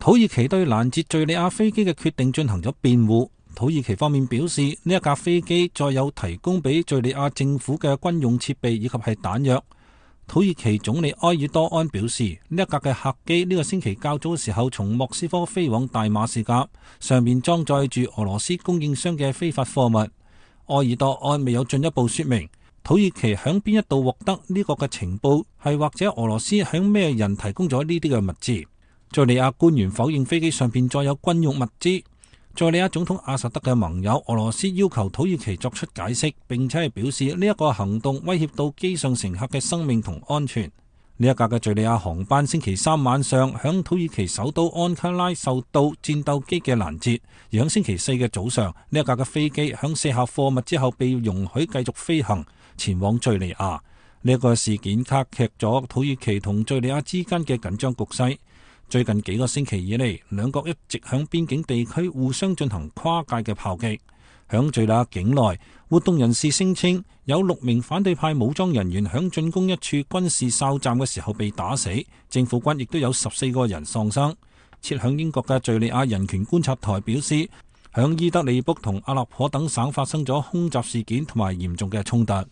土耳其對攔截敘利亞飛機嘅決定進行咗辯護。土耳其方面表示，呢一架飛機載有提供俾敘利亞政府嘅軍用設備以及係彈藥。土耳其總理埃爾多安表示，呢一架嘅客機呢個星期較早嘅時候從莫斯科飛往大馬士革，上面裝載住俄羅斯供應商嘅非法貨物。埃爾多安未有進一步說明土耳其響邊一度獲得呢個嘅情報，係或者俄羅斯響咩人提供咗呢啲嘅物資。敘利亞官員否認飛機上邊載有軍用物資。敘利亞總統阿薩德嘅盟友俄羅斯要求土耳其作出解釋，並且係表示呢一個行動威脅到機上乘客嘅生命同安全。呢一架嘅敘利亞航班星期三晚上響土耳其首都安卡拉受到戰鬥機嘅攔截，而響星期四嘅早上，呢一架嘅飛機響卸下貨物之後被容許繼續飛行前往敘利亞。呢一個事件加劇咗土耳其同敘利亞之間嘅緊張局勢。最近幾個星期以嚟，兩國一直響邊境地區互相進行跨界嘅炮擊。響敘利亞境內，活動人士聲稱有6名反對派武裝人員響進攻一處軍事哨站嘅時候被打死，政府軍亦都有14個人喪生。設響英國嘅敘利亞人權觀察台表示，響伊德利卜同阿勒頗等省發生咗空襲事件同埋嚴重嘅衝突。